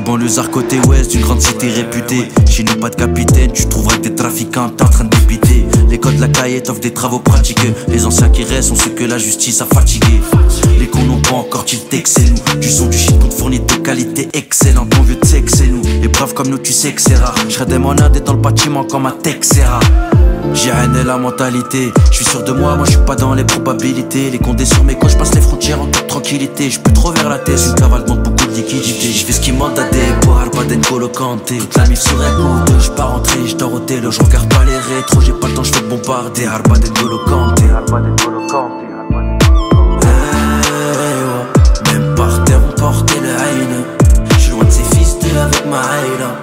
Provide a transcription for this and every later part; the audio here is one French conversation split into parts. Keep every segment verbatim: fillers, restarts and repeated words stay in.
banlieusard côté ouest, d'une grande cité réputée. Chez nous pas de capitaine, tu trouveras que des trafiquants t'es en train de dépiter. Les codes de la cahier offrent des travaux pratiques. Les anciens qui restent sont ceux que la justice a fatigués. Les cons n'ont pas encore tilté que c'est nous. Du son, du shit qu'on te fournit de qualité excellente. Mon vieux tu sais que c'est nous. Les braves comme nous tu sais que c'est rare. J'serais des monades dans le bâtiment comme un Texera. J'ai haine la mentalité, je suis sûr de moi, moi je suis pas dans les probabilités. Les condés sur mes côtes, je passe les frontières en toute tranquillité. Je peux trop vers la tête, une cavale demande beaucoup de liquidité. Je fais ce qui mande à des boires, pas d'Nkolo Kanté. Toute la mif sur écoute, je pars rentrer, je dors au télo. Je regarde pas les rétros, j'ai pas le temps, je fais de bombarder. Harba d'Nkolo Kanté. Même par terre on portait le haine. Je suis loin de ces fils de avec ma haine.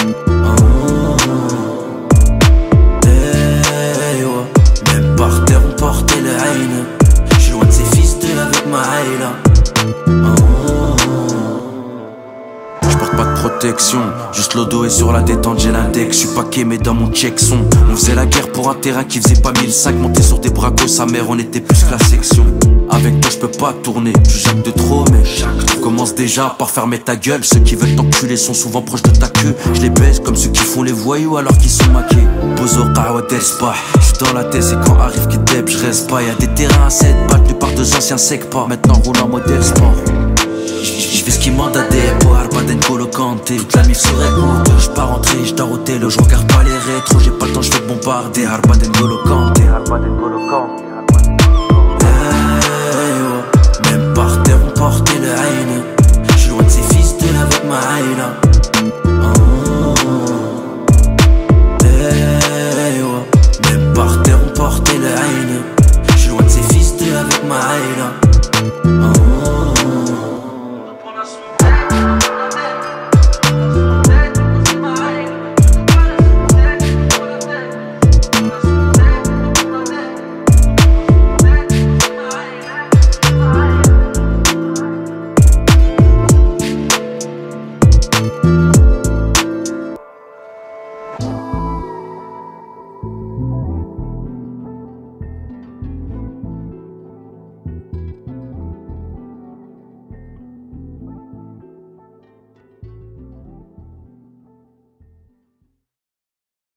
Par terre on portait le haine. J'suis loin de ces fils de avec ma haine. J'porte pas de protection, juste l'odo est sur la détente, j'ai l'index. J'suis pas mais dans mon check son. On faisait la guerre pour un terrain qui faisait pas mille cinq. Monter sur des bracos, sa mère on était plus que la section. Avec toi j'peux pas tourner, tu jacques de trop mais je commence déjà par fermer ta gueule. Ceux qui veulent t'enculer sont souvent proches de ta queue. Je les baisse comme ceux qui font les voyous alors qu'ils sont maqués. Bozo Qawa Del Spa, j'suis dans la tête et quand arrive qui deb j'reste pas. Y'a des terrains à sept balles, plus par deux anciens sec pas. Maintenant roule en modèle sport. J'fais ce qui mande à des boires, pas d'Nkolo Kanté. Toute la mif sur écoute, j'pars rentrer, j'dors au télo. J'regarde pas les rétros, j'ai pas le temps, j'fais bombarder. Harba d'Nkolo Kanté.